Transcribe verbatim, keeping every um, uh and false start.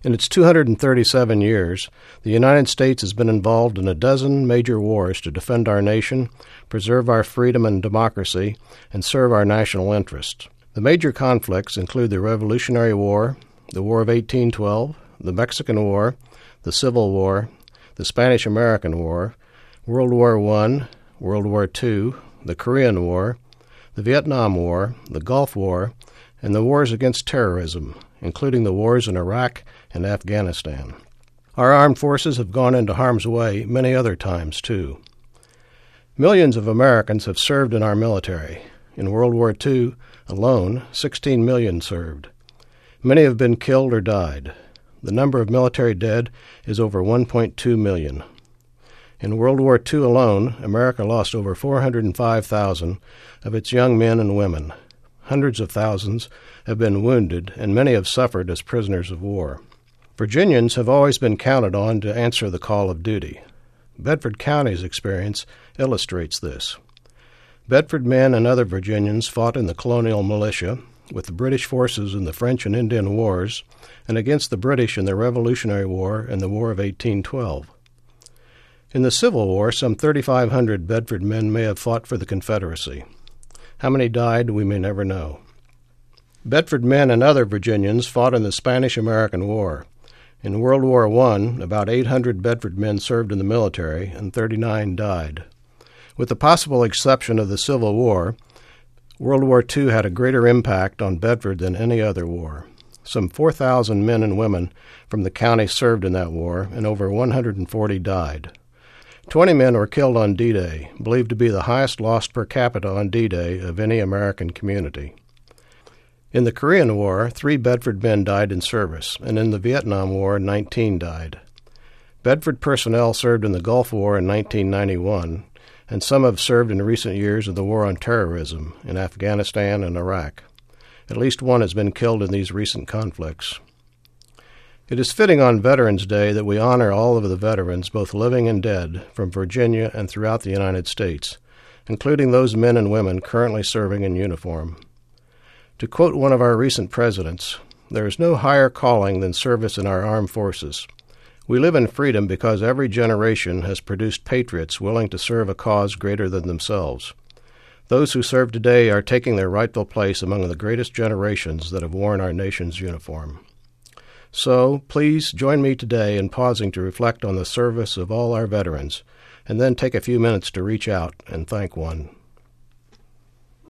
In its two hundred thirty-seven years, the United States has been involved in a dozen major wars to defend our nation, preserve our freedom and democracy, and serve our national interests. The major conflicts include the Revolutionary War, the War of eighteen twelve, the Mexican War, the Civil War, the Spanish-American War, World War One, World War Two, the Korean War, the Vietnam War, the Gulf War, and the wars against terrorism, including the wars in Iraq and Afghanistan. Our armed forces have gone into harm's way many other times, too. Millions of Americans have served in our military. In World War Two alone, sixteen million served. Many have been killed or died. The number of military dead is over one point two million. In World War Two alone, America lost over four hundred five thousand of its young men and women. Hundreds of thousands have been wounded, and many have suffered as prisoners of war. Virginians have always been counted on to answer the call of duty. Bedford County's experience illustrates this. Bedford men and other Virginians fought in the colonial militia, with the British forces in the French and Indian Wars, and against the British in the Revolutionary War and the War of eighteen twelve. In the Civil War, some thirty-five hundred Bedford men may have fought for the Confederacy. How many died, we may never know. Bedford men and other Virginians fought in the Spanish-American War. In World War One, about eight hundred Bedford men served in the military, and thirty-nine died. With the possible exception of the Civil War, World War Two had a greater impact on Bedford than any other war. Some four thousand men and women from the county served in that war, and over one hundred forty died. Twenty men were killed on D-Day, believed to be the highest loss per capita on D-Day of any American community. In the Korean War, three Bedford men died in service, and in the Vietnam War, nineteen died. Bedford personnel served in the Gulf War in nineteen ninety-one, and some have served in recent years in the War on Terrorism in Afghanistan and Iraq. At least one has been killed in these recent conflicts. It is fitting on Veterans Day that we honor all of the veterans, both living and dead, from Virginia and throughout the United States, including those men and women currently serving in uniform. To quote one of our recent presidents, "There is no higher calling than service in our armed forces. We live in freedom because every generation has produced patriots willing to serve a cause greater than themselves. Those who serve today are taking their rightful place among the greatest generations that have worn our nation's uniform." So, please join me today in pausing to reflect on the service of all our veterans, and then take a few minutes to reach out and thank one.